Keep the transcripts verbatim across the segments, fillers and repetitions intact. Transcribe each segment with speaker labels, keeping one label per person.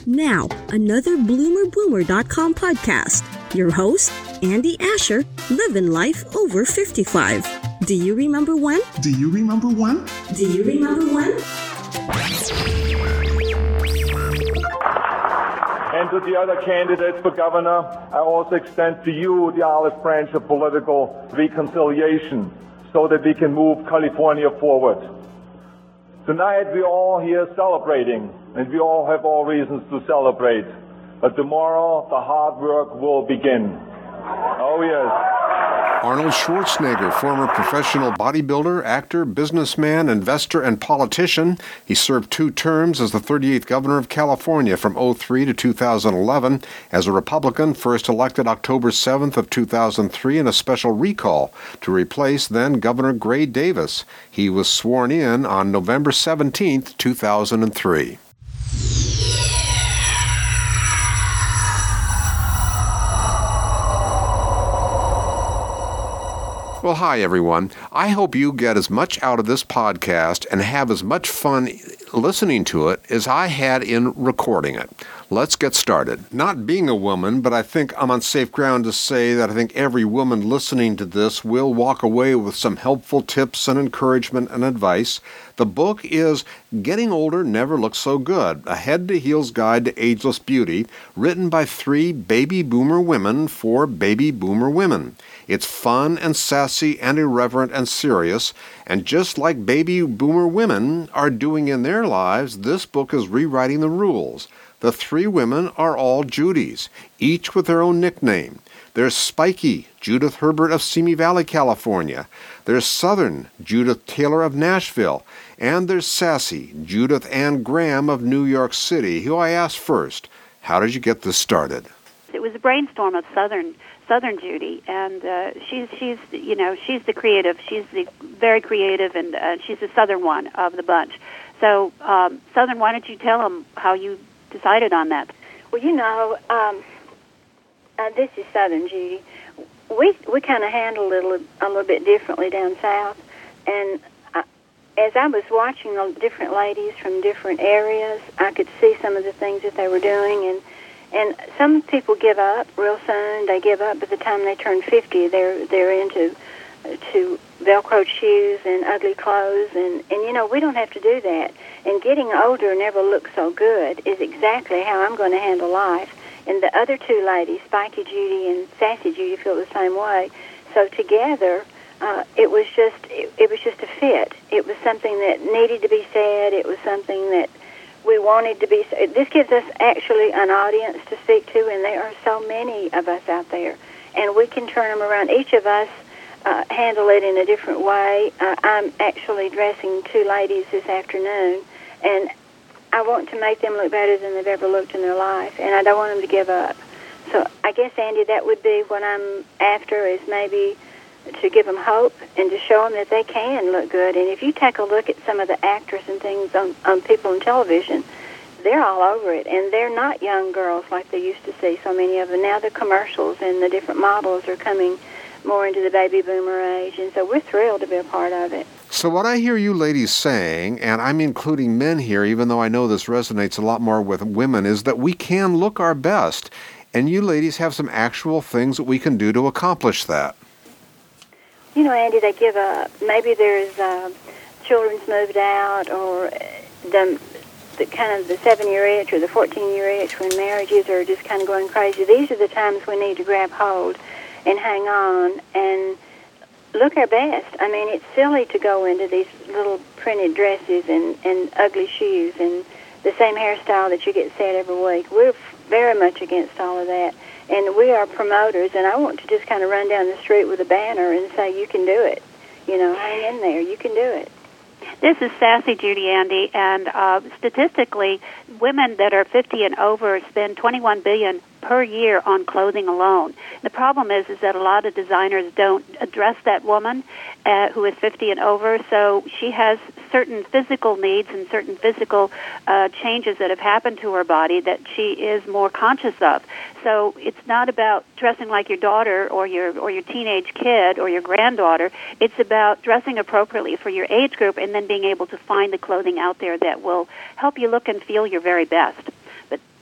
Speaker 1: Now, another bloomer boomer dot com podcast. Your host, Andy Asher, living life over fifty-five. Do you remember when?
Speaker 2: Do you remember when?
Speaker 1: Do you remember when?
Speaker 3: And to the other candidates for governor, I also extend to you the olive branch of political reconciliation so that we can move California forward. Tonight we're all here celebrating, and we all have all reasons to celebrate. But tomorrow the hard work will begin. Oh yes.
Speaker 4: Arnold Schwarzenegger, former professional bodybuilder, actor, businessman, investor, and politician. He served two terms as the thirty-eighth governor of California from oh three to two thousand eleven. As a Republican, first elected October seventh of two thousand three in a special recall to replace then Governor Gray Davis. He was sworn in on November seventeenth, two thousand three. Well, hi, everyone. I hope you get as much out of this podcast and have as much fun listening to it as I had in recording it. Let's get started. Not being a woman, but I think I'm on safe ground to say that I think every woman listening to this will walk away with some helpful tips and encouragement and advice. The book is Getting Older Never Looks So Good, A Head-to-Heels Guide to Ageless Beauty, written by three baby boomer women for baby boomer women. It's fun and sassy and irreverent and serious, and just like baby boomer women are doing in their lives, this book is rewriting the rules. The three women are all Judys, each with their own nickname. There's Spiky, Judith Herbert of Simi Valley, California. There's Southern, Judith Taylor of Nashville. And there's Sassy, Judith Ann Graham of New York City, who I asked first, how did you get this started?
Speaker 5: It was a brainstorm of Southern Southern Judy, and uh, she's she's you know she's the creative. She's the very creative, and uh, she's the Southern one of the bunch. So, um, Southern, why don't you tell them how you decided on that?
Speaker 6: Well, you know, um, uh, this is Southern Judy. We we kind of handled it a little, a little bit differently down south, and I, as I was watching the different ladies from different areas, I could see some of the things that they were doing, and and some people give up real soon. They give up by the time they turn fifty. They're they're into to Velcro shoes and ugly clothes, and and you know we don't have to do that. And getting older never looks so good is exactly how I'm going to handle life. And the other two ladies, Spiky Judy and Sassy Judy, feel the same way. So together, uh, it was just it, it was just a fit. It was something that needed to be said. It was something that we wanted to be. This gives us actually an audience to speak to, and there are so many of us out there, and we can turn them around. Each of us uh, handle it in a different way. Uh, I'm actually dressing two ladies this afternoon, and I want to make them look better than they've ever looked in their life, and I don't want them to give up. So I guess, Andy, that would be what I'm after, is maybe to give them hope and to show them that they can look good. And if you take a look at some of the actors and things on, on people on television, they're all over it, and they're not young girls like they used to see, so many of them. Now the commercials and the different models are coming more into the baby boomer age, and so we're thrilled to be a part of it.
Speaker 4: So what I hear you ladies saying, and I'm including men here, even though I know this resonates a lot more with women, is that we can look our best, and you ladies have some actual things that we can do to accomplish that.
Speaker 6: You know, Andy, they give up. Maybe there's uh, children's moved out, or the, the kind of the seven-year itch or the fourteen-year itch when marriages are just kind of going crazy. These are the times we need to grab hold and hang on and look our best. I mean, it's silly to go into these little printed dresses and, and ugly shoes and the same hairstyle that you get set every week. We're very much against all of that. And we are promoters, and I want to just kind of run down the street with a banner and say, you can do it. You know, hang in there. You can do it.
Speaker 5: This is Sassy Judy, Andy, and uh, statistically, women that are fifty and over spend twenty-one billion dollars per year on clothing alone. The problem is, is that a lot of designers don't address that woman uh, who is fifty and over, so she has certain physical needs and certain physical uh, changes that have happened to her body that she is more conscious of. So it's not about dressing like your daughter or your or your teenage kid or your granddaughter. It's about dressing appropriately for your age group and then being able to find the clothing out there that will help you look and feel your very best. But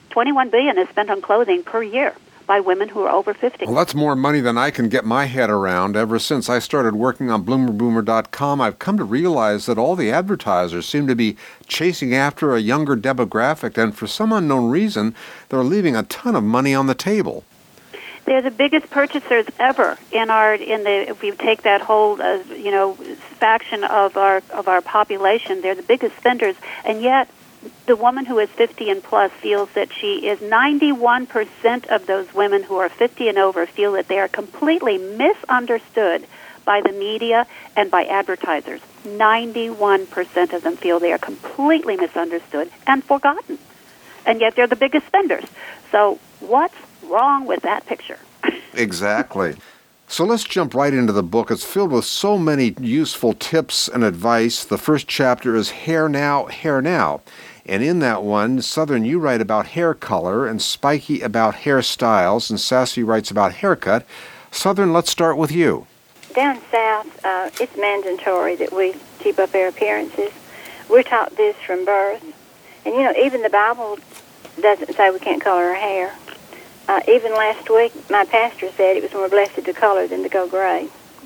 Speaker 5: twenty-one billion dollars is spent on clothing per year by women who are over fifty.
Speaker 4: Well, that's more money than I can get my head around. Ever since I started working on bloomer boomer dot com, I've come to realize that all the advertisers seem to be chasing after a younger demographic, and for some unknown reason, they're leaving a ton of money on the table.
Speaker 5: They're the biggest purchasers ever in our in the if we take that whole uh, you know faction of our of our population. They're the biggest spenders, and yet the woman who is fifty and plus feels that she is ninety-one percent of those women who are fifty and over feel that they are completely misunderstood by the media and by advertisers. ninety-one percent of them feel they are completely misunderstood and forgotten. And yet they're the biggest spenders. So what's wrong with that picture?
Speaker 4: Exactly. So let's jump right into the book. It's filled with so many useful tips and advice. The first chapter is Hair Now, Hair Now. And in that one, Southern, you write about hair color, and Spiky about hairstyles, and Sassy writes about haircut. Southern, let's start with you.
Speaker 6: Down south, uh, it's mandatory that we keep up our appearances. We're taught this from birth. And, you know, even the Bible doesn't say we can't color our hair. Uh, even last week, my pastor said it was more blessed to color than to go gray.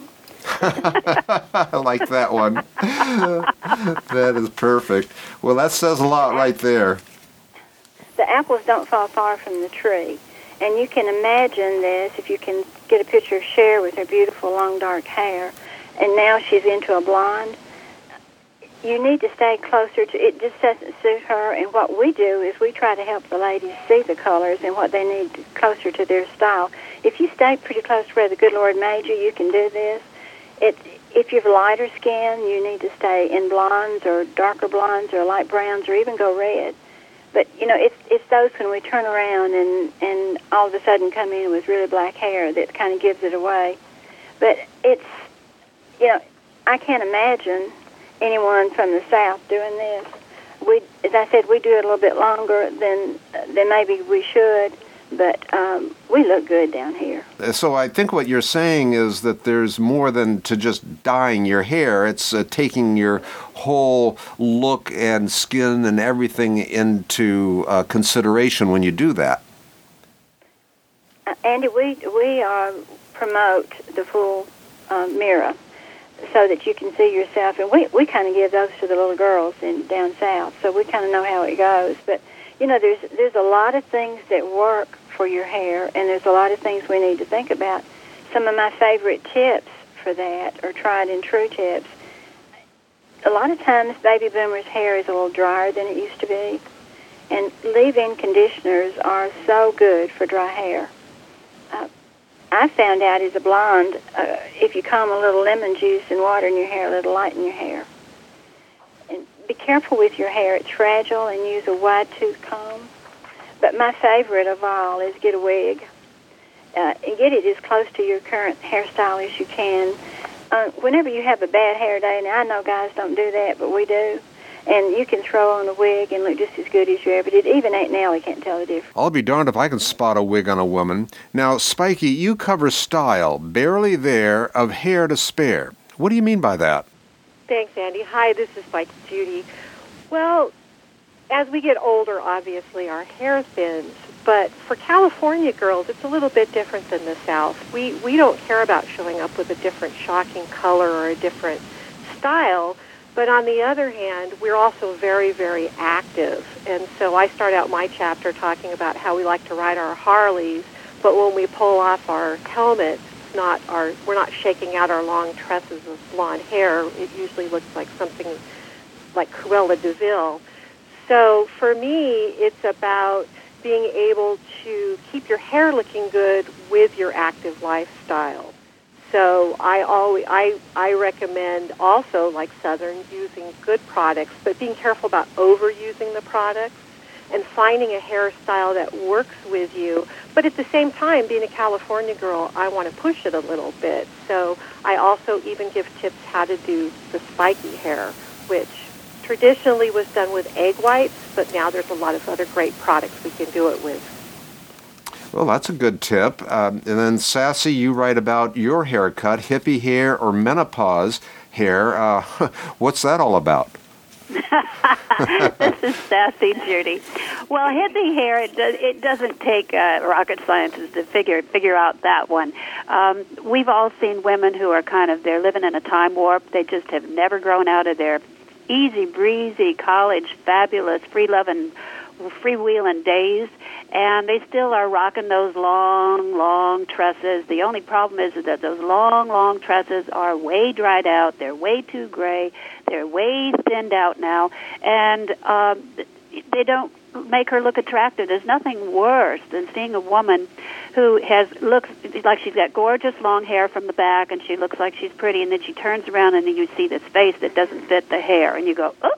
Speaker 4: I like that one. That is perfect. Well, that says a lot right there.
Speaker 6: The apples don't fall far from the tree. And you can imagine this if you can get a picture of Cher with her beautiful long dark hair, and now she's into a blonde. You need to stay closer to it. Just doesn't suit her. And what we do is we try to help the ladies see the colors and what they need closer to their style. If you stay pretty close to where the good Lord made you, you can do this. It, if you have lighter skin, you need to stay in blondes or darker blondes or light browns or even go red. But, you know, it's it's those when we turn around and, and all of a sudden come in with really black hair that kind of gives it away. But it's, you know, I can't imagine anyone from the South doing this. We, as I said, we do it a little bit longer than, than maybe we should. But um, we look good down here.
Speaker 4: So I think what you're saying is that there's more than to just dyeing your hair. It's uh, taking your whole look and skin and everything into uh, consideration when you do that.
Speaker 6: Uh, Andy, we we uh, promote the full uh, mirror so that you can see yourself. And we, we kind of give those to the little girls in down south, so we kind of know how it goes. But, you know, there's there's a lot of things that work for your hair, and there's a lot of things we need to think about. Some of my favorite tips for that are tried and true tips. A lot of times baby boomers' hair is a little drier than it used to be, and leave-in conditioners are so good for dry hair. Uh, I found out as a blonde, uh, if you comb a little lemon juice and water in your hair, it'll lighten your hair. And be careful with your hair. It's fragile, and use a wide-tooth comb. But my favorite of all is get a wig. Uh, and get it as close to your current hairstyle as you can. Uh, whenever you have a bad hair day, now I know guys don't do that, but we do. And you can throw on a wig and look just as good as you ever did. Even Aunt Nellie can't tell the difference.
Speaker 4: I'll be darned if I can spot a wig on a woman. Now, Spiky, you cover style, barely there, of hair to spare. What do you mean by that?
Speaker 2: Thanks, Andy. Hi, this is Spiky Judy. Well, as we get older, obviously, our hair thins. But for California girls, it's a little bit different than the South. We we don't care about showing up with a different shocking color or a different style. But on the other hand, we're also very, very active. And so I start out my chapter talking about how we like to ride our Harleys, but when we pull off our helmets, it's not our, we're not shaking out our long tresses of blonde hair. It usually looks like something like Cruella de Vil. So for me, it's about being able to keep your hair looking good with your active lifestyle. So I always I I recommend also, like Southern, using good products, but being careful about overusing the products and finding a hairstyle that works with you. But at the same time, being a California girl, I want to push it a little bit. So I also even give tips how to do the spiky hair, which traditionally was done with egg whites, but now there's a lot of other great products we can do it with.
Speaker 4: Well, that's a good tip. Um, and then, Sassy, you write about your haircut, hippie hair or menopause hair. Uh, what's that all about?
Speaker 5: This is Sassy Judy. Well, hippie hair, it, does, it doesn't take uh, rocket scientists to figure figure out that one. Um, we've all seen women who are kind of, they're living in a time warp. They just have never grown out of their easy breezy college, fabulous, free-loving, freewheeling days, and they still are rocking those long, long tresses. The only problem is that those long, long tresses are way dried out. They're way too gray. They're way thinned out now, and um, they don't make her look attractive. There's nothing worse than seeing a woman who has looks like she's got gorgeous long hair from the back, and she looks like she's pretty, and then she turns around and then you see this face that doesn't fit the hair, and you go, oh,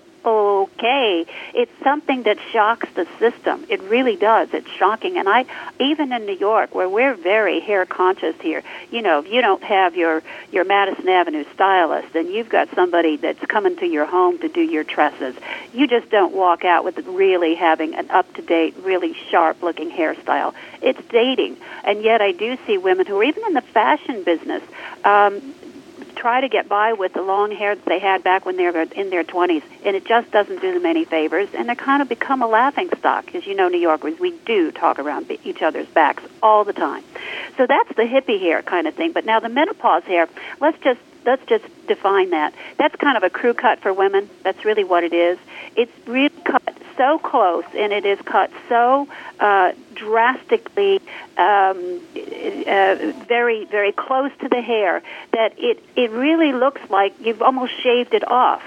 Speaker 5: okay. It's something that shocks the system. It really does. It's shocking. And I, even in New York, where we're very hair conscious here, you know, if you don't have your, your Madison Avenue stylist and you've got somebody that's coming to your home to do your tresses, you just don't walk out with really having an up-to-date, really sharp-looking hairstyle. It's dating. And yet I do see women who are even in the fashion business, um, try to get by with the long hair that they had back when they were in their twenties, and it just doesn't do them any favors, and they kind of become a laughing stock. As you know, New Yorkers, we do talk around each other's backs all the time. So that's the hippie hair kind of thing. But now the menopause hair, let's just let's just define that. That's kind of a crew cut for women. That's really what it is. It's really cut so close, and it is cut so uh, drastically, um, uh, very, very close to the hair that it, it really looks like you've almost shaved it off.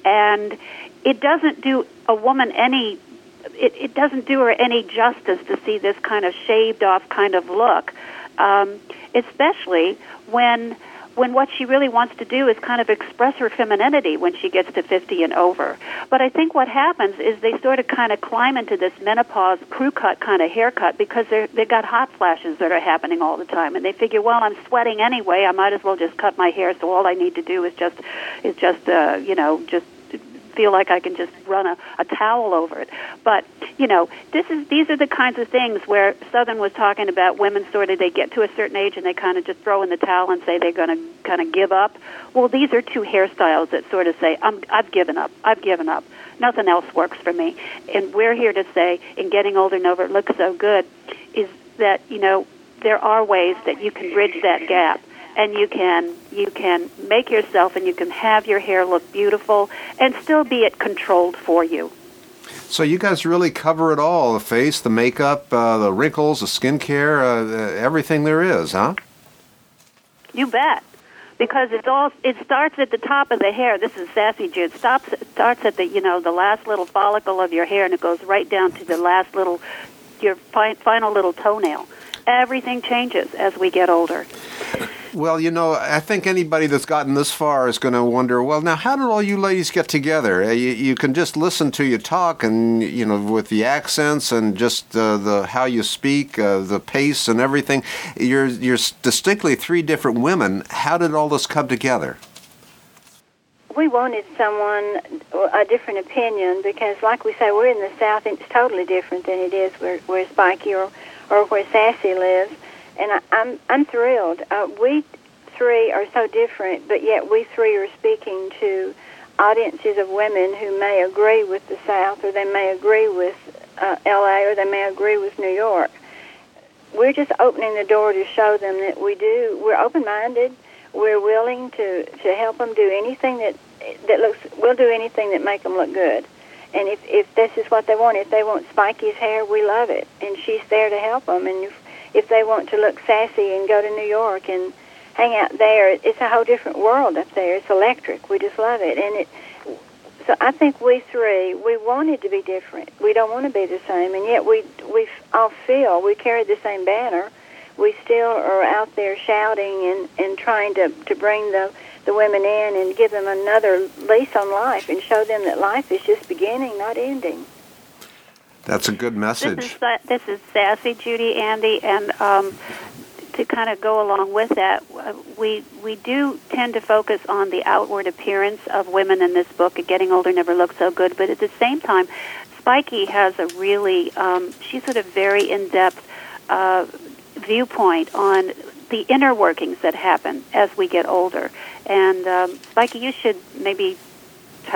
Speaker 5: And it doesn't do a woman any, it, it doesn't do her any justice to see this kind of shaved off kind of look, um, especially when when what she really wants to do is kind of express her femininity when she gets to fifty and over. But I think what happens is they sort of kind of climb into this menopause crew cut kind of haircut because they're, they've got hot flashes that are happening all the time, and they figure, well, I'm sweating anyway, I might as well just cut my hair, so all I need to do is just, is just uh, you know, just feel like I can just run a, a towel over it. But, you know, this is these are the kinds of things where Southern was talking about women sort of, they get to a certain age and they kind of just throw in the towel and say they're going to kind of give up. Well, these are two hairstyles that sort of say, I'm, I've given up, I've given up. Nothing else works for me. And we're here to say, in Getting Older and Over It Looks So Good, is that, you know, there are ways that you can bridge that gap. And you can you can make yourself and you can have your hair look beautiful and still be it controlled for you.
Speaker 4: So you guys really cover it all, the face, the makeup, uh, the wrinkles, the skincare, uh, everything there is, huh?
Speaker 5: You bet. Because it's all it starts at the top of the hair. This is Sassy Jude. It stops it starts at the, you know, the last little follicle of your hair, and it goes right down to the last little, your fi- final little toenail. Everything changes as we get older.
Speaker 4: Well, you know, I think anybody that's gotten this far is going to wonder, well, now, how did all you ladies get together? You, you can just listen to you talk and, you know, with the accents and just uh, the how you speak, uh, the pace and everything. You're, you're distinctly three different women. How did all this come together?
Speaker 6: We wanted someone, a different opinion, because, like we say, we're in the South, and it's totally different than it is where, where Spiky or, or where Sassy lives. And I, I'm I'm thrilled. Uh, we three are so different, but yet we three are speaking to audiences of women who may agree with the South, or they may agree with uh, L A, or they may agree with New York. We're just opening the door to show them that we do. We're open-minded. We're willing to, to help them do anything that that looks. We'll do anything that make them look good. And if if this is what they want, if they want Spiky's hair, we love it, and she's there to help them. And if If they want to look sassy and go to New York and hang out there, it's a whole different world up there. It's electric. We just love it. And it. So I think we three, we wanted to be different. We don't want to be the same, and yet we we all feel we carry the same banner. We still are out there shouting and, and trying to, to bring the, the women in and give them another lease on life and show them that life is just beginning, not ending.
Speaker 4: That's a good message.
Speaker 5: This is, uh, this is Sassy Judy, Andy, and um, to kind of go along with that, we we do tend to focus on the outward appearance of women in this book. Getting Older Never Looks So Good, but at the same time, Spiky has a really, um, she's sort of very in-depth uh, viewpoint on the inner workings that happen as we get older. And um, Spiky, you should maybe tell,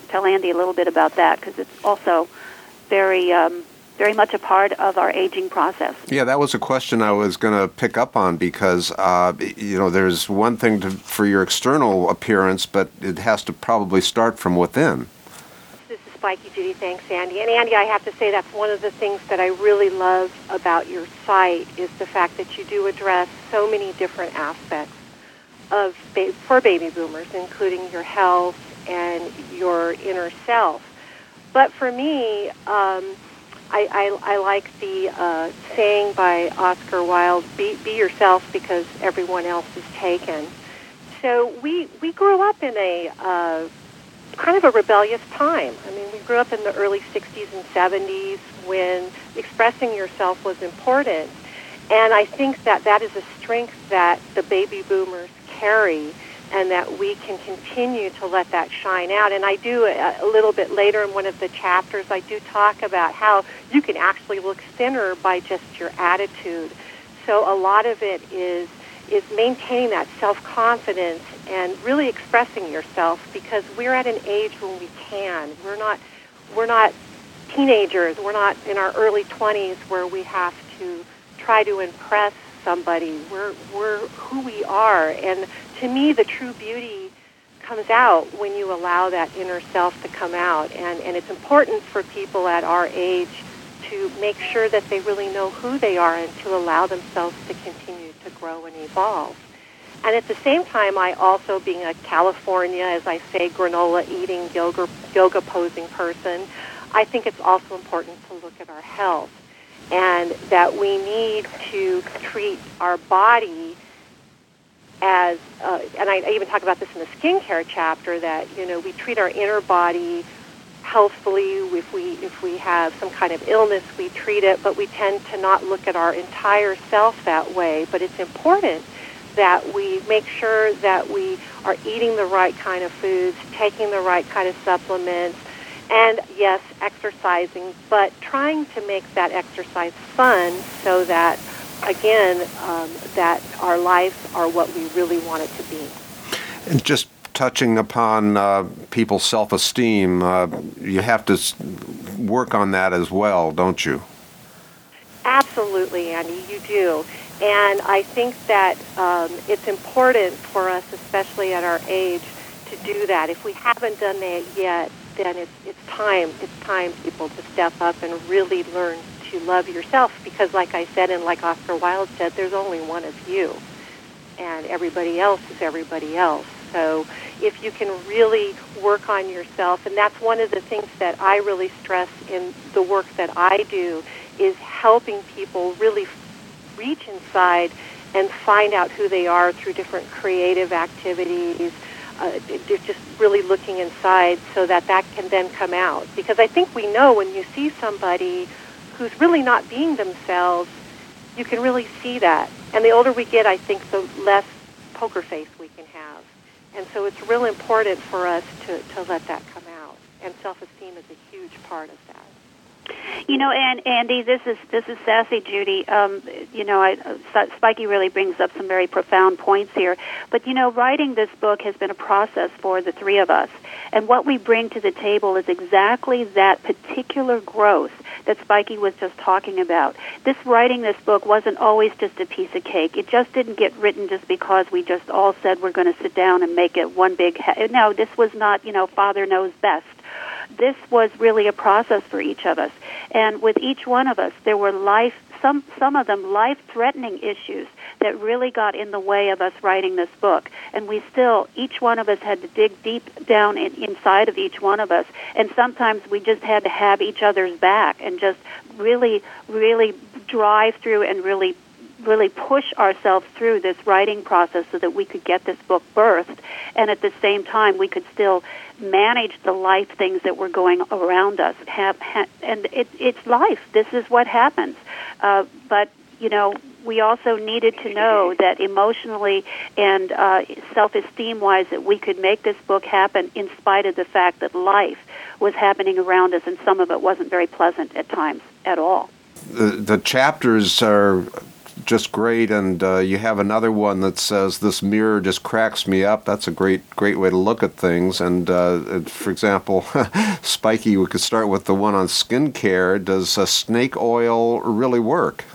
Speaker 5: tell Andy a little bit about that, because it's also very, um, very much a part of our aging process.
Speaker 4: Yeah, that was a question I was going to pick up on, because uh, you know, there's one thing to, for your external appearance, but it has to probably start from within.
Speaker 2: This is Spiky, Judy. Thanks, Andy. And Andy, I have to say that's one of the things that I really love about your site is the fact that you do address so many different aspects of ba- for baby boomers, including your health and your inner self. But for me, um, I, I, I like the uh, saying by Oscar Wilde, be, be yourself because everyone else is taken. So we, we grew up in a uh, kind of a rebellious time. I mean, we grew up in the early sixties and seventies when expressing yourself was important. And I think that that is a strength that the baby boomers carry, and that we can continue to let that shine out. And I do, a, a little bit later in one of the chapters, I do talk about how you can actually look thinner by just your attitude. So a lot of it is is maintaining that self-confidence and really expressing yourself, because we're at an age when we can. We're not, we're not teenagers. We're not in our early twenties where we have to try to impress somebody. We're we're who we are, and to me, the true beauty comes out when you allow that inner self to come out. And and it's important for people at our age to make sure that they really know who they are and to allow themselves to continue to grow and evolve. And at the same time, I also, being a California, as I say, granola eating, yoga yoga posing person, I think it's also important to look at our health, and that we need to treat our body as, uh, and I, I even talk about this in the skincare chapter, that, you know, we treat our inner body healthfully. If we if we have some kind of illness, we treat it, but we tend to not look at our entire self that way. But it's important that we make sure that we are eating the right kind of foods, taking the right kind of supplements, and yes, exercising, but trying to make that exercise fun so that, again, um, that our lives are what we really want it to be.
Speaker 4: And just touching upon uh, people's self-esteem, uh, you have to s- work on that as well, don't you?
Speaker 2: Absolutely, Andy, you do. And I think that um, it's important for us, especially at our age, to do that. If we haven't done that yet, then it's it's time. It's time, people, to step up and really learn to love yourself. Because, like I said, and like Oscar Wilde said, there's only one of you, and everybody else is everybody else. So if you can really work on yourself, and that's one of the things that I really stress in the work that I do, is helping people really reach inside and find out who they are through different creative activities, uh, just really looking inside so that that can then come out. Because I think we know when you see somebody who's really not being themselves, you can really see that. And the older we get, I think the less poker face we can have. And so it's real important for us to, to let that come out. And self-esteem is a huge part of that.
Speaker 5: You know, and Andy, this is this is Sassy Judy. Um, you know, I, uh, Spiky really brings up some very profound points here. But you know, writing this book has been a process for the three of us, and what we bring to the table is exactly that particular growth that Spiky was just talking about. This writing this book wasn't always just a piece of cake. It just didn't get written just because we just all said we're going to sit down and make it one big. Ha- no, this was not. You know, Father knows best. This was really a process for each of us. And with each one of us, there were life, some some of them life-threatening issues that really got in the way of us writing this book. And we still, each one of us had to dig deep down in, inside of each one of us. And sometimes we just had to have each other's back and just really, really drive through and really really push ourselves through this writing process so that we could get this book birthed, and at the same time we could still manage the life things that were going around us. Have, ha, and it, it's life. This is what happens. Uh, but, you know, we also needed to know that emotionally and uh, self-esteem-wise that we could make this book happen in spite of the fact that life was happening around us, and some of it wasn't very pleasant at times at all.
Speaker 4: The, the chapters are just great. And uh, you have another one that says, this mirror just cracks me up. That's a great, great way to look at things. And uh, for example, Spiky, we could start with the one on skincare. Does uh, snake oil really work?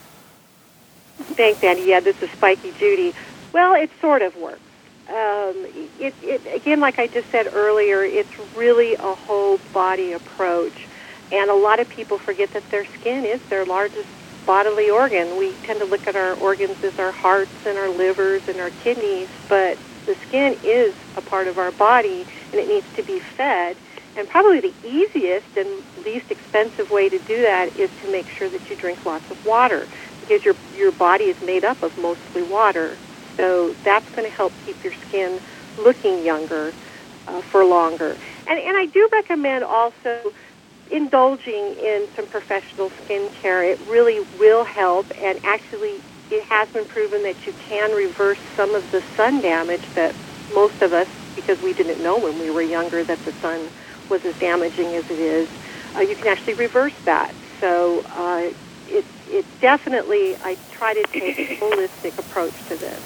Speaker 2: Thanks, Andy. Yeah, this is Spiky Judy. Well, it sort of works. Um, it, it, again, like I just said earlier, it's really a whole body approach. And a lot of people forget that their skin is their largest bodily organ. We tend to look at our organs as our hearts and our livers and our kidneys, but the skin is a part of our body, and it needs to be fed. And probably the easiest and least expensive way to do that is to make sure that you drink lots of water, because your your body is made up of mostly water. So that's going to help keep your skin looking younger uh, for longer. And, and I do recommend also indulging in some professional skincare. It really will help, and actually it has been proven that you can reverse some of the sun damage that most of us, because we didn't know when we were younger that the sun was as damaging as it is, uh, you can actually reverse that. So uh, it, it definitely, I try to take a holistic approach to this.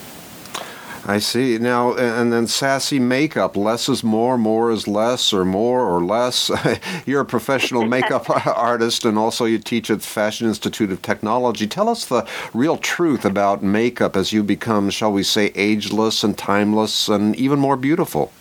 Speaker 4: I see. Now, and then sassy makeup, less is more, more is less, or more or less. You're a professional makeup artist, and also you teach at the Fashion Institute of Technology. Tell us the real truth about makeup as you become, shall we say, ageless and timeless and even more beautiful.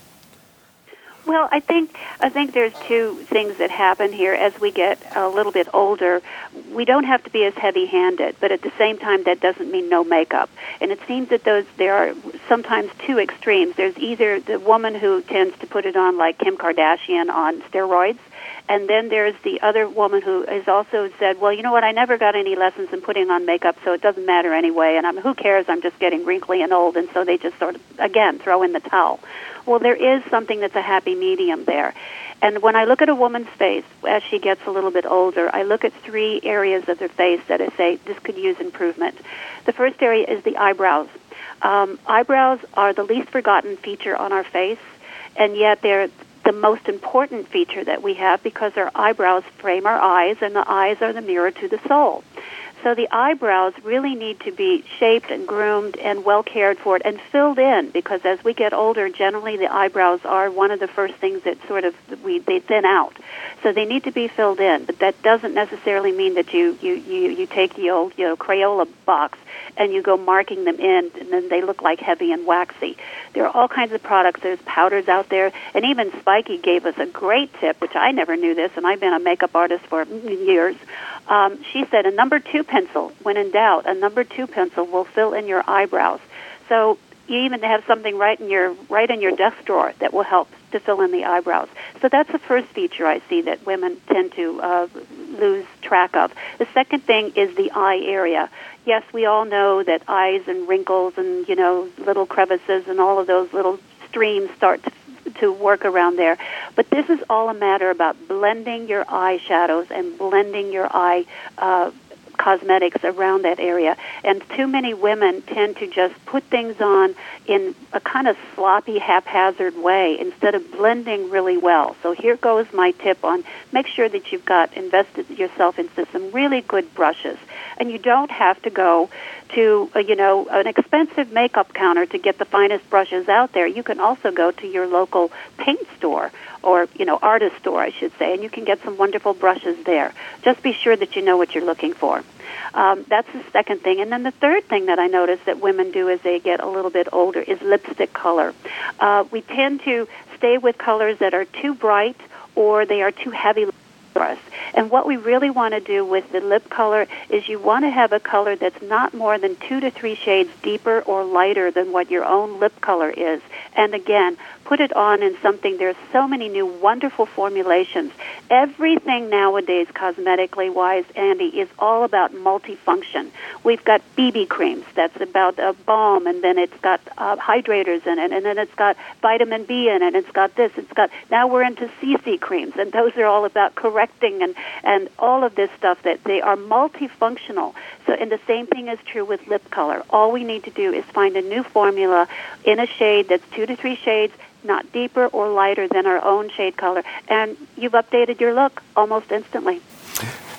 Speaker 5: Well, I think I think there's two things that happen here as we get a little bit older. We don't have to be as heavy-handed, but at the same time, that doesn't mean no makeup. And it seems that those there are sometimes two extremes. There's either the woman who tends to put it on like Kim Kardashian on steroids, and then there's the other woman who has also said, well, you know what, I never got any lessons in putting on makeup, so it doesn't matter anyway, and I'm, who cares, I'm just getting wrinkly and old, and so they just sort of, again, throw in the towel. Well, there is something that's a happy medium there. And when I look at a woman's face as she gets a little bit older, I look at three areas of their face that I say this could use improvement. The first area is the eyebrows. Um, eyebrows are the least forgotten feature on our face, and yet they're the most important feature that we have because our eyebrows frame our eyes, and the eyes are the mirror to the soul. So the eyebrows really need to be shaped and groomed and well cared for and filled in, because as we get older, generally the eyebrows are one of the first things that sort of we they thin out. So they need to be filled in, but that doesn't necessarily mean that you you you, you take the old you know Crayola box and you go marking them in, and then they look like heavy and waxy. There are all kinds of products. There's powders out there, and even Spiky gave us a great tip, which I never knew this, and I've been a makeup artist for years. Um, she said a number two pencil, when in doubt, a number two pencil will fill in your eyebrows. So you even have something right in your right in your desk drawer that will help to fill in the eyebrows. So that's the first feature I see that women tend to uh, lose track of. The second thing is the eye area. Yes, we all know that eyes and wrinkles and, you know, little crevices and all of those little streams start to to work around there. But this is all a matter about blending your eye shadows and blending your eye uh, cosmetics around that area. And too many women tend to just put things on in a kind of sloppy, haphazard way instead of blending really well. So here goes my tip on make sure that you've got invested yourself into some really good brushes. And you don't have to go to, uh, you know, an expensive makeup counter to get the finest brushes out there. You can also go to your local paint store or, you know, artist store, I should say, and you can get some wonderful brushes there. Just be sure that you know what you're looking for. Um, that's the second thing. And then the third thing that I notice that women do as they get a little bit older is lipstick color. Uh, we tend to stay with colors that are too bright or they are too heavy for us. And what we really want to do with the lip color is you want to have a color that's not more than two to three shades deeper or lighter than what your own lip color is. And again, put it on in something. There's so many new wonderful formulations. Everything nowadays, cosmetically wise, Andy, is all about multifunction. We've got B B creams. That's about a balm, and then it's got uh, hydrators in it, and then it's got vitamin B in it, and it's got this. It's got now we're into C C creams, and those are all about correcting and and all of this stuff. That they are multifunctional. So, and the same thing is true with lip color. All we need to do is find a new formula in a shade that's two to three shades, not deeper or lighter than our own shade color, and you've updated your look almost instantly.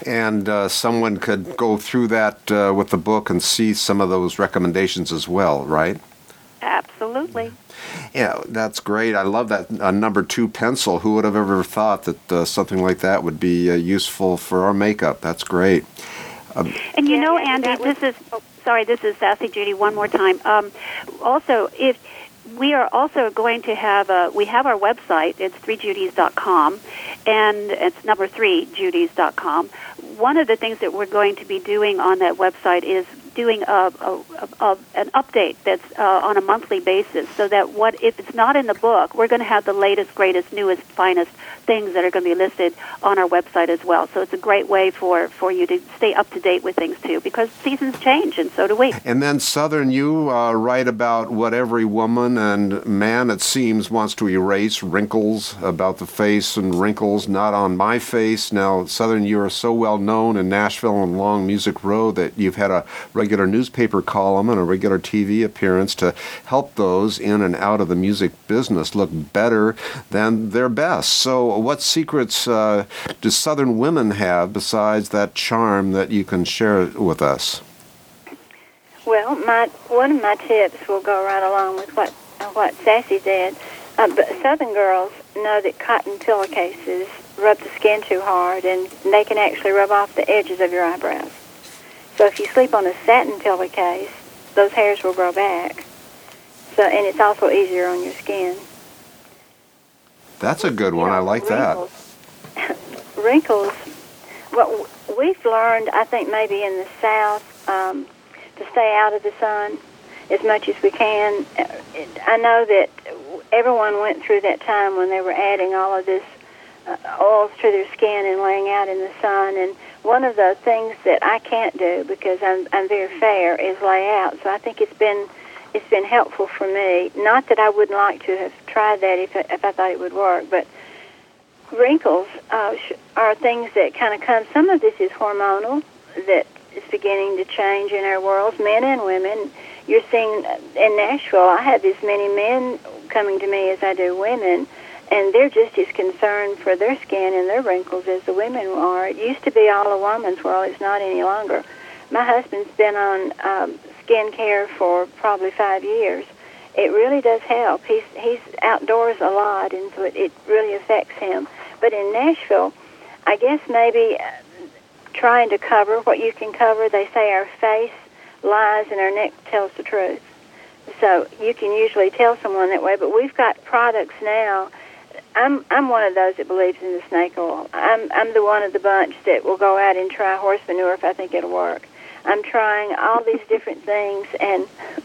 Speaker 4: And uh, someone could go through that uh, with the book and see some of those recommendations as well, right?
Speaker 5: Absolutely.
Speaker 4: Yeah, that's great. I love that uh, number two pencil. Who would have ever thought that uh, something like that would be uh, useful for our makeup? That's great. Um,
Speaker 5: and you
Speaker 2: yeah,
Speaker 5: know,
Speaker 2: yeah,
Speaker 5: Andy,
Speaker 2: was,
Speaker 5: this is, oh, sorry, this is Sassy Judy one more time. Um, also, if we are also going to have a, we have our website, it's three judies dot com, and it's number three, judies dot com. One of the things that we're going to be doing on that website is doing a, a, a, an update that's uh, on a monthly basis, so that what if it's not in the book, we're going to have the latest, greatest, newest, finest things that are going to be listed on our website as well. So it's a great way for, for you to stay up to date with things too, because seasons change, and so do we.
Speaker 4: And then, Southern, you uh, write about what every woman and man, it seems, wants to erase: wrinkles about the face and wrinkles not on my face. Now, Southern, you are so well known in Nashville and along Music Row that you've had a regular newspaper column and a regular T V appearance to help those in and out of the music business look better than their best. So what secrets uh, do Southern women have besides that charm that you can share with us?
Speaker 6: Well, my one of my tips will go right along with what uh, what Sassy said. Uh, but Southern girls know that cotton pillowcases rub the skin too hard, and they can actually rub off the edges of your eyebrows. So if you sleep on a satin pillowcase, those hairs will grow back. So, and it's also easier on your skin.
Speaker 4: That's a good one.
Speaker 6: You know,
Speaker 4: I like
Speaker 6: wrinkles, that. Wrinkles. What we've learned, I think, maybe in the South, um, to stay out of the sun as much as we can. I know that everyone went through that time when they were adding all of this uh, oils to their skin and laying out in the sun. And one of the things that I can't do, because I'm I'm very fair, is lay out. So I think it's been it's been helpful for me. Not that I wouldn't like to have tried that if I, if I thought it would work, but wrinkles uh, sh- are things that kind of come. Some of this is hormonal, that is beginning to change in our worlds, men and women. You're seeing in Nashville, I have as many men coming to me as I do women, and they're just as concerned for their skin and their wrinkles as the women are. It used to be all a woman's world. It's not any longer. My husband's been on um, skin care for probably five years. It really does help. He's he's outdoors a lot, and so it, it really affects him. But in Nashville, I guess maybe trying to cover what you can cover. They say our face lies and our neck tells the truth. So you can usually tell someone that way, but we've got products now. I'm I'm one of those that believes in the snake oil. I'm I'm the one of the bunch that will go out and try horse manure if I think it'll work. I'm trying all these different things, and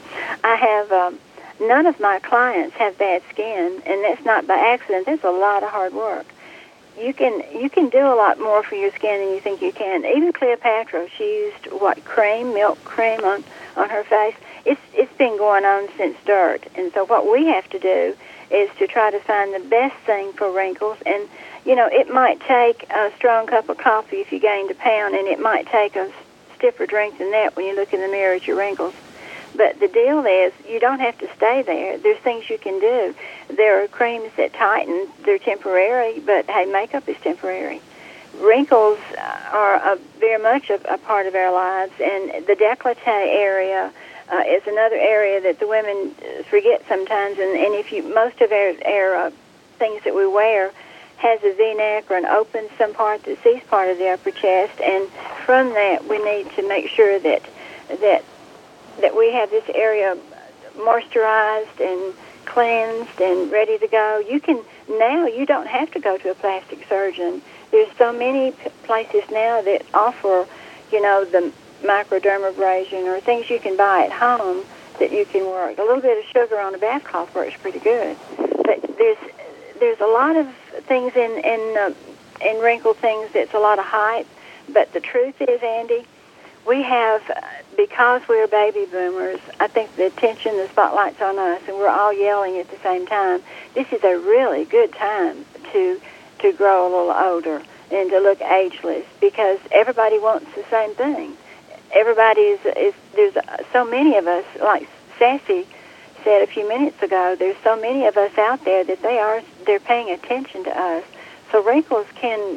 Speaker 6: I have um, none of my clients have bad skin, and that's not by accident. That's a lot of hard work. You can you can do a lot more for your skin than you think you can. Even Cleopatra, she used what cream, milk cream on on her face. It's it's been going on since dirt, and so what we have to do is to try to find the best thing for wrinkles. And you know, it might take a strong cup of coffee if you gained a pound, and it might take a stiffer drink than that when you look in the mirror at your wrinkles. But the deal is, you don't have to stay there. There's things you can do. There are creams that tighten. They're temporary, but, hey, makeup is temporary. Wrinkles are a, very much a, a part of our lives, and the décolleté area uh, is another area that the women forget sometimes. And, and if you, most of our, our uh, things that we wear has a V-neck or an open some part that sees part of the upper chest, and from that we need to make sure that that that we have this area moisturized and cleansed and ready to go. You can now, you don't have to go to a plastic surgeon. There's so many p- places now that offer, you know, the microdermabrasion or things you can buy at home that you can work. A little bit of sugar on a bath cloth works pretty good. But there's there's a lot of things in in uh, in wrinkle things that's a lot of hype. But the truth is, Andy, we have, because we're baby boomers, I think the attention, the spotlight's on us, and we're all yelling at the same time. This is a really good time to to grow a little older and to look ageless, because everybody wants the same thing. Everybody is, is there's so many of us, like Sassy said a few minutes ago, there's so many of us out there that they are, they're paying attention to us. So wrinkles can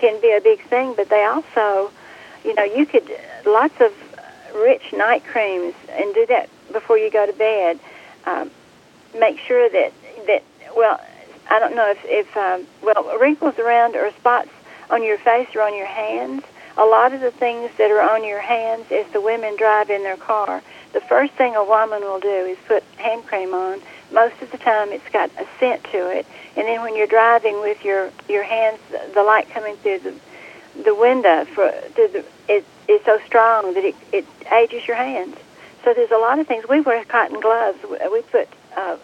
Speaker 6: can be a big thing, but they also, you know, you could, lots of rich night creams, and do that before you go to bed. Um, make sure that, that, well, I don't know if, if um, well, wrinkles around or spots on your face or on your hands. A lot of the things that are on your hands as the women drive in their car, the first thing a woman will do is put hand cream on. Most of the time it's got a scent to it. And then when you're driving with your, your hands, the light coming through the the window, for, through the, it is so strong that it, it ages your hands. So there's a lot of things. We wear cotton gloves. We put uh,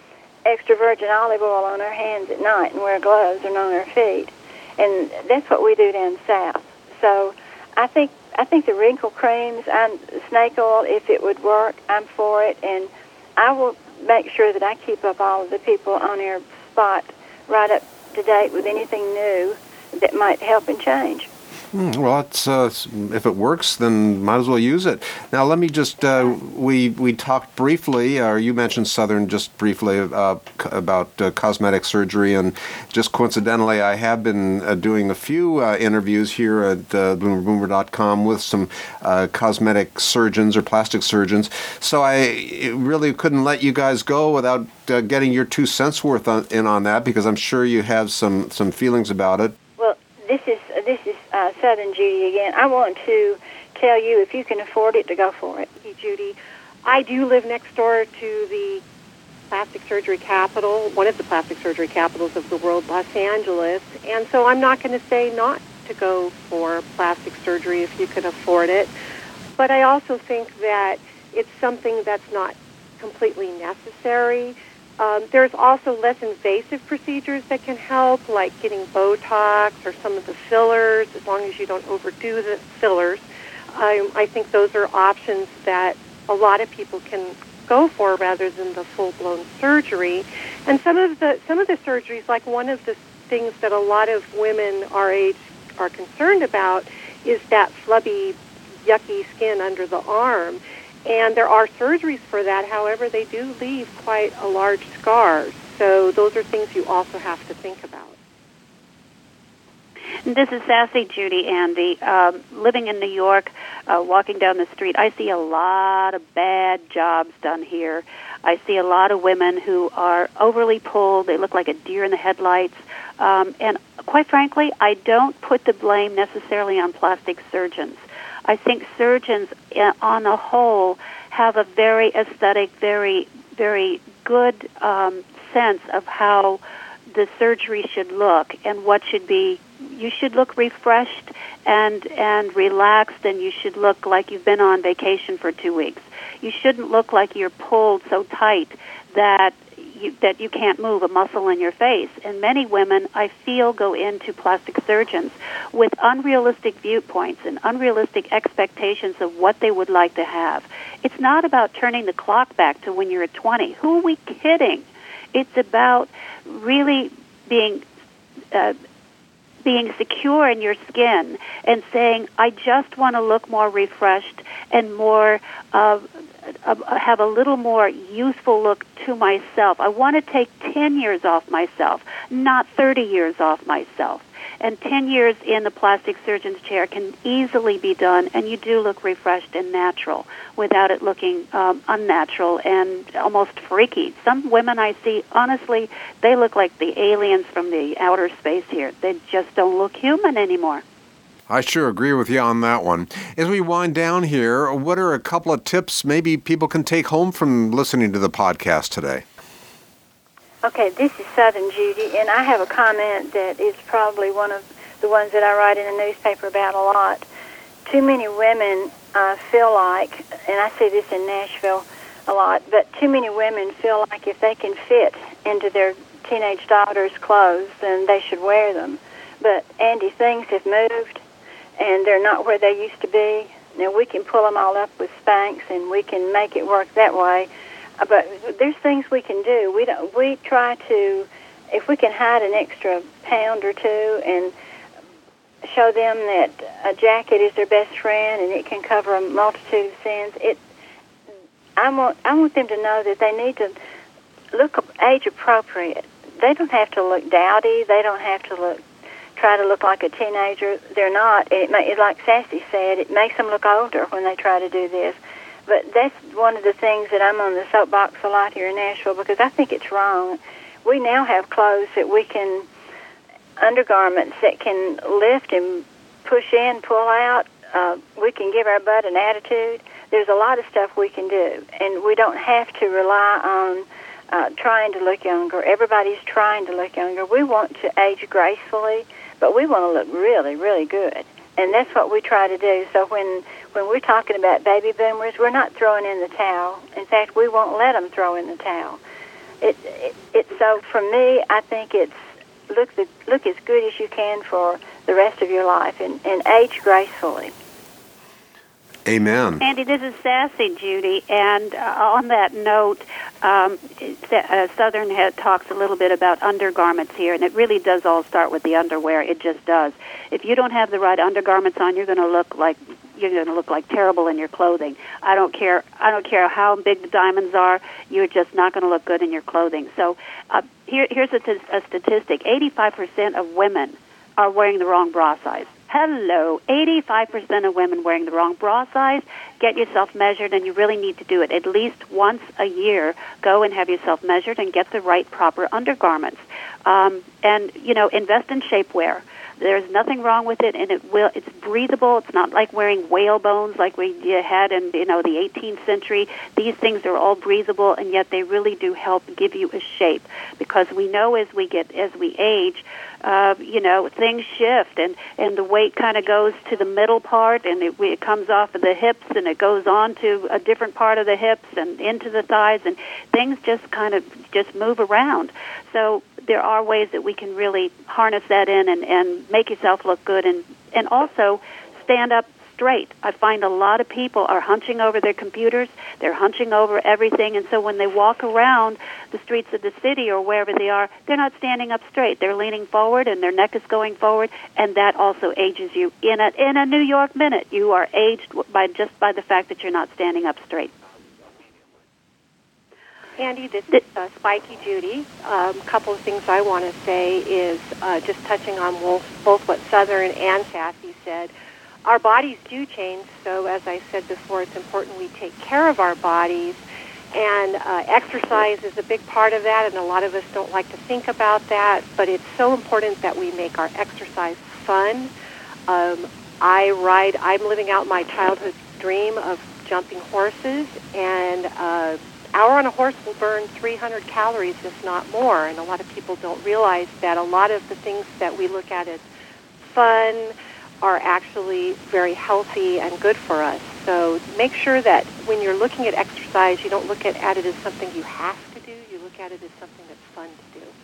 Speaker 6: extra virgin olive oil on our hands at night and wear gloves and on our feet. And that's what we do down south. So I think I think the wrinkle creams, I'm, snake oil, if it would work, I'm for it. And I will make sure that I keep up all of the people on their spot right up to date with anything new that might help and change.
Speaker 4: Mm, well, it's, uh, if it works, then might as well use it. Now, let me just, uh, we we talked briefly, or you mentioned Southern just briefly, uh, c- about uh, cosmetic surgery, and just coincidentally, I have been uh, doing a few uh, interviews here at uh, bloomer boomer dot com with some uh, cosmetic surgeons or plastic surgeons, so I really couldn't let you guys go without uh, getting your two cents worth on, in on that, because I'm sure you have some, some feelings about it.
Speaker 6: Well, this is this is uh, Southern Judy again. I want to tell you, if you can afford it, to go for it.
Speaker 2: Hey, Judy, I do live next door to the plastic surgery capital, one of the plastic surgery capitals of the world, Los Angeles, and so I'm not going to say not to go for plastic surgery if you can afford it, but I also think that it's something that's not completely necessary. Um, there's also less invasive procedures that can help, like getting Botox or some of the fillers, as long as you don't overdo the fillers. I, I think those are options that a lot of people can go for rather than the full-blown surgery. And some of the some of the surgeries, like one of the things that a lot of women our age are concerned about, is that flubby, yucky skin under the arm. And there are surgeries for that. However, they do leave quite a large scar. So those are things you also have to think about.
Speaker 5: This is Sassy Judy, Andy. Um, living in New York, uh, walking down the street, I see a lot of bad jobs done here. I see a lot of women who are overly pulled. They look like a deer in the headlights. Um, and quite frankly, I don't put the blame necessarily on plastic surgeons. I think surgeons, uh, on the whole, have a very aesthetic, very, very good um, sense of how the surgery should look and what should be. You should look refreshed and and relaxed, and you should look like you've been on vacation for two weeks. You shouldn't look like you're pulled so tight that you, that you can't move a muscle in your face. And many women, I feel, go into plastic surgeons with unrealistic viewpoints and unrealistic expectations of what they would like to have. It's not about turning the clock back to when you're at twenty. Who are we kidding? It's about really being uh, being secure in your skin and saying, I just want to look more refreshed and more uh, uh, have a little more youthful look to myself. I want to take ten years off myself, not thirty years off myself. And ten years in the plastic surgeon's chair can easily be done, and you do look refreshed and natural without it looking um, unnatural and almost freaky. Some women I see, honestly, they look like the aliens from the outer space here. They just don't look human anymore.
Speaker 4: I sure agree with you on that one. As we wind down here, what are a couple of tips maybe people can take home from listening to the podcast today?
Speaker 6: Okay, this is Southern Judy, and I have a comment that is probably one of the ones that I write in the newspaper about a lot. Too many women uh, feel like, and I see this in Nashville a lot, but too many women feel like if they can fit into their teenage daughter's clothes, then they should wear them. But, Andy, things have moved, and they're not where they used to be. Now, we can pull them all up with Spanx, and we can make it work that way. But there's things we can do. We don't, we try to, if we can hide an extra pound or two and show them that a jacket is their best friend and it can cover a multitude of sins. It, I want, I want them to know that they need to look age appropriate. They don't have to look dowdy. They don't have to look try to look like a teenager. They're not. It, it like Sassy said, it makes them look older when they try to do this. But that's one of the things that I'm on the soapbox a lot here in Nashville, because I think it's wrong. We now have clothes that we can, undergarments that can lift and push in, pull out. Uh, we can give our butt an attitude. There's a lot of stuff we can do, and we don't have to rely on uh, trying to look younger. Everybody's trying to look younger. We want to age gracefully, but we want to look really, really good. And that's what we try to do. So when, when we're talking about baby boomers, we're not throwing in the towel. In fact, we won't let them throw in the towel. It, it, it, so for me, I think it's look the, look as good as you can for the rest of your life and, and age gracefully.
Speaker 4: Amen.
Speaker 5: Andy, this is Sassy Judy, and uh, on that note, um, uh, Southern Head talks a little bit about undergarments here, and it really does all start with the underwear. It just does. If you don't have the right undergarments on, you're going to look like you're going to look like terrible in your clothing. I don't care. I don't care how big the diamonds are. You're just not going to look good in your clothing. So uh, here, here's a, t- a statistic: eighty-five percent of women are wearing the wrong bra size. Hello, eighty-five percent of women wearing the wrong bra size. Get yourself measured, and you really need to do it at least once a year. Go and have yourself measured and get the right proper undergarments. Um, and, you know, invest in shapewear. There's nothing wrong with it, and it will. It's breathable. It's not like wearing whale bones like we had in, you know, the eighteenth century. These things are all breathable, and yet they really do help give you a shape, because we know as we get as we age, uh, you know, things shift, and, and the weight kind of goes to the middle part, and it, it comes off of the hips, and it goes on to a different part of the hips and into the thighs, and things just kind of just move around. So there are ways that we can really harness that in and, and make yourself look good, and, and also stand up straight. I find a lot of people are hunching over their computers, they're hunching over everything, and so when they walk around the streets of the city or wherever they are, they're not standing up straight. They're leaning forward, and their neck is going forward, and that also ages you. In a, in a New York minute, you are aged by just by the fact that you're not standing up straight.
Speaker 2: Andy, this is uh, Spiky Judy. A um, couple of things I want to say is uh, just touching on both, both what Southern and Sassy said. Our bodies do change, so as I said before, it's important we take care of our bodies, and uh, exercise is a big part of that, and a lot of us don't like to think about that, but it's so important that we make our exercise fun. Um, I ride, I'm living out my childhood dream of jumping horses, and uh, hour on a horse will burn three hundred calories, if not more, and a lot of people don't realize that a lot of the things that we look at as fun are actually very healthy and good for us. So make sure that when you're looking at exercise, you don't look at, at it as something you have to do. You look at it as something that's fun to do.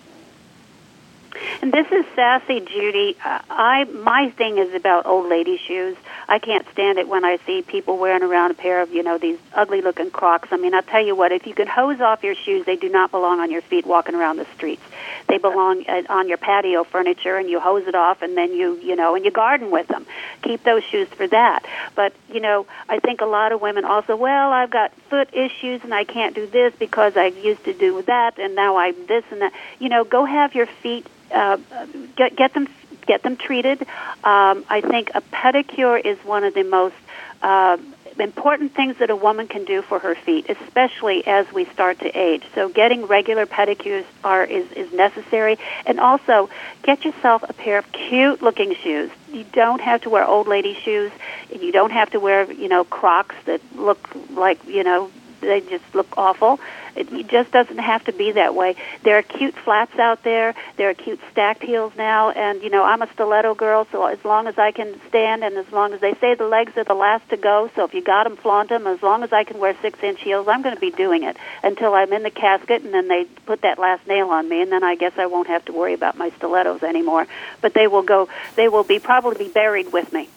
Speaker 5: And this is Sassy Judy. Uh, I my thing is about old lady shoes. I can't stand it when I see people wearing around a pair of, you know, these ugly-looking Crocs. I mean, I'll tell you what, if you can hose off your shoes, they do not belong on your feet walking around the streets. They belong uh, on your patio furniture, and you hose it off, and then you, you know, and you garden with them. Keep those shoes for that. But, you know, I think a lot of women also, well, I've got foot issues, and I can't do this because I used to do that, and now I'm this and that. You know, go have your feet, uh, get, get them get them treated. Um, I think a pedicure is one of the most uh, important things that a woman can do for her feet, especially as we start to age. So getting regular pedicures are is, is necessary. And also, get yourself a pair of cute-looking shoes. You don't have to wear old lady shoes. You don't have to wear, you know, Crocs that look like, you know, they just look awful. It, it just doesn't have to be that way. There are cute flats out there. There are cute stacked heels now. And, you know, I'm a stiletto girl, so as long as I can stand and as long as they say the legs are the last to go, so if you got them, flaunt them. As long as I can wear six-inch heels, I'm going to be doing it until I'm in the casket, and then they put that last nail on me, and then I guess I won't have to worry about my stilettos anymore. But they will go, they will be probably be buried with me.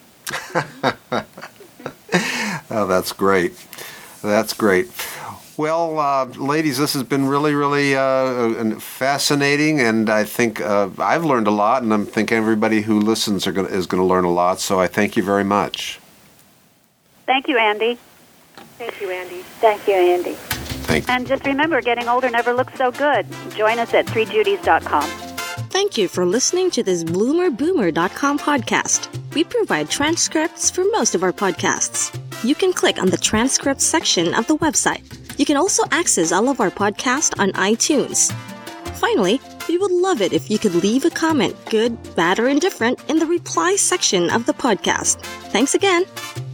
Speaker 4: Oh, that's great. That's great. Well, uh, ladies, this has been really, really uh, fascinating, and I think uh, I've learned a lot, and I'm thinking everybody who listens are gonna, is going to learn a lot, so I thank you very much.
Speaker 5: Thank you, Andy.
Speaker 2: Thank you, Andy.
Speaker 6: Thank you, Andy.
Speaker 4: Thank you.
Speaker 5: And just remember, getting older never looks so good. Join us at three judies dot com.
Speaker 1: Thank you for listening to this bloomer boomer dot com podcast. We provide transcripts for most of our podcasts. You can click on the transcripts section of the website. You can also access all of our podcasts on iTunes. Finally, we would love it if you could leave a comment, good, bad, or indifferent, in the reply section of the podcast. Thanks again.